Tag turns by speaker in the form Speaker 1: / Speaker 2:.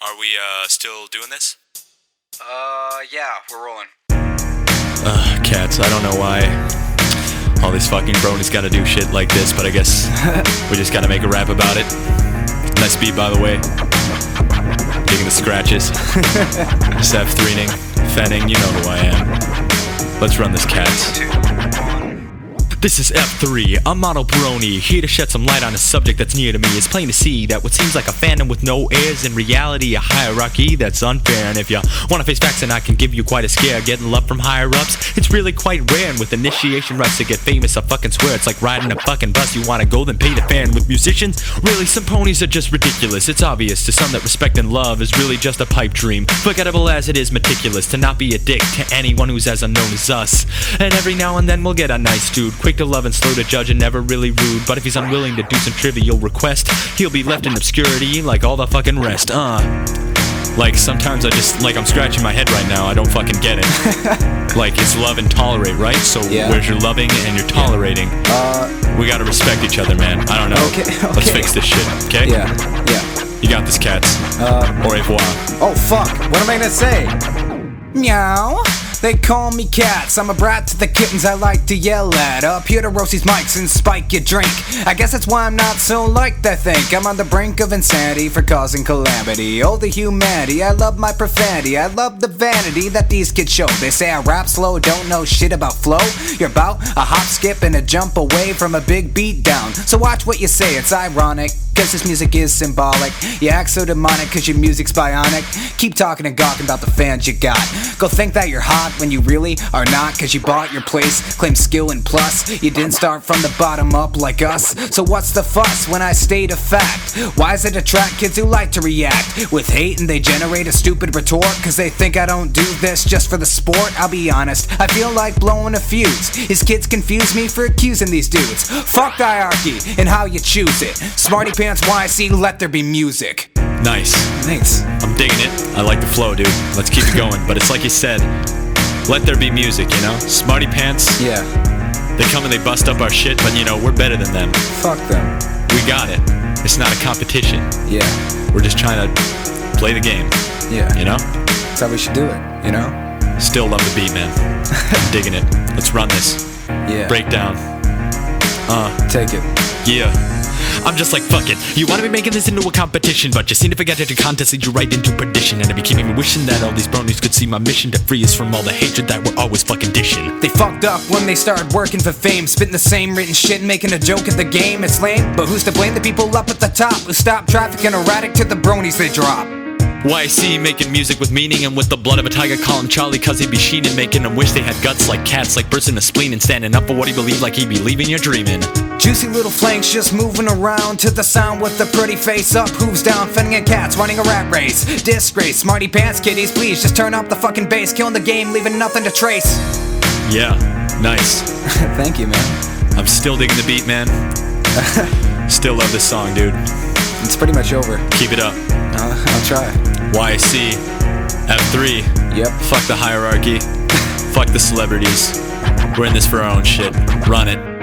Speaker 1: Are we, still doing this?
Speaker 2: Yeah, we're rolling.
Speaker 1: Cats, I don't know why all these fucking bronies gotta do shit like this, but I guess we just gotta make a rap about it. Nice beat, by the way. Digging the scratches. Seth Threening, Fenning, you know who I am. Let's run this, cats. This is F3, I'm Model Brony, here to shed some light on a subject that's near to me. It's plain to see that what seems like a fandom with no heirs, in reality a hierarchy that's unfair. And if you wanna face facts, then I can give you quite a scare. Getting love from higher ups, it's really quite rare. And with initiation rights to get famous, I fucking swear it's like riding a fucking bus. You wanna go, then pay the fare. And with musicians, really some ponies are just ridiculous. It's obvious to some that respect and love is really just a pipe dream. Forgettable as it is meticulous to not be a dick to anyone who's as unknown as us. And every now and then we'll get a nice dude, quick to love and slow to judge and never really rude. But if he's unwilling to do some trivial request, he'll be left in obscurity like all the fucking rest. Like sometimes I just, like I'm scratching my head right now, I don't fucking get it. Like it's love and tolerate, right? So where's your loving and your tolerating? We gotta respect each other, man. I don't know.
Speaker 2: Okay.
Speaker 1: Let's fix this shit, okay?
Speaker 2: Yeah.
Speaker 1: You got this, cats. Au revoir.
Speaker 2: Oh, fuck. What am I gonna say? Meow. They call me Cats, I'm a brat to the kittens I like to yell at. Up here to roast these mics and spike your drink. I guess that's why I'm not so liked, I think. I'm on the brink of insanity for causing calamity. Oh, the humanity, I love my profanity. I love the vanity that these kids show. They say I rap slow, don't know shit about flow. You're about a hop, skip, and a jump away from a big beat down. So watch what you say, it's ironic, cause this music is symbolic. You act so demonic cause your music's bionic. Keep talking and gawking about the fans you got. Go think that you're hot when you really are not, cause you bought your place, claim skill and plus. You didn't start from the bottom up like us. So what's the fuss when I state a fact? Why does it attract kids who like to react with hate, and they generate a stupid retort cause they think I don't do this just for the sport? I'll be honest, I feel like blowing a fuse. These kids confuse me for accusing these dudes. Fuck hierarchy and how you choose it. Smarty Pants YC, let there be music.
Speaker 1: Nice.
Speaker 2: Thanks.
Speaker 1: I'm digging it. I like the flow, dude. Let's keep it going. But it's like you said, let there be music, you know? Smarty Pants,
Speaker 2: Yeah.
Speaker 1: they come and they bust up our shit, but you know, we're better than them.
Speaker 2: Fuck them.
Speaker 1: We got it. It's not a competition.
Speaker 2: Yeah.
Speaker 1: We're just trying to play the game,
Speaker 2: Yeah.
Speaker 1: you know?
Speaker 2: That's how we should do it, you know?
Speaker 1: Still love the beat, man. I'm digging it. Let's run this.
Speaker 2: Yeah.
Speaker 1: Breakdown.
Speaker 2: Take it.
Speaker 1: Yeah. I'm just like, fuck it. You wanna be making this into a competition, but you seem to forget that your contest leads you right into perdition. And I be keeping me wishing that all these bronies could see my mission to free us from all the hatred that we're always fucking dishing.
Speaker 2: They fucked up when they started working for fame, spitting the same written shit and making a joke at the game. It's lame, but who's to blame? The people up at the top who stop traffic and erratic to the bronies they drop.
Speaker 1: YC making music with meaning, and with the blood of a tiger, call him Charlie cause he be sheening, making him wish they had guts like cats, like bursting a spleen and standing up for what he believed like he be leaving you dreaming.
Speaker 2: Juicy little flanks just moving around to the sound with the pretty face up, hooves down, Fenning and Cats running a rat race. Disgrace, Smarty Pants kiddies, please just turn up the fucking bass, killing the game, leaving nothing to trace.
Speaker 1: Yeah, nice.
Speaker 2: Thank you, man.
Speaker 1: I'm still digging the beat, man. Still love this song, dude.
Speaker 2: It's pretty much over.
Speaker 1: Keep it up.
Speaker 2: I'll try.
Speaker 1: YC, F3.
Speaker 2: Yep.
Speaker 1: Fuck the hierarchy. Fuck the celebrities. We're in this for our own shit. Run it.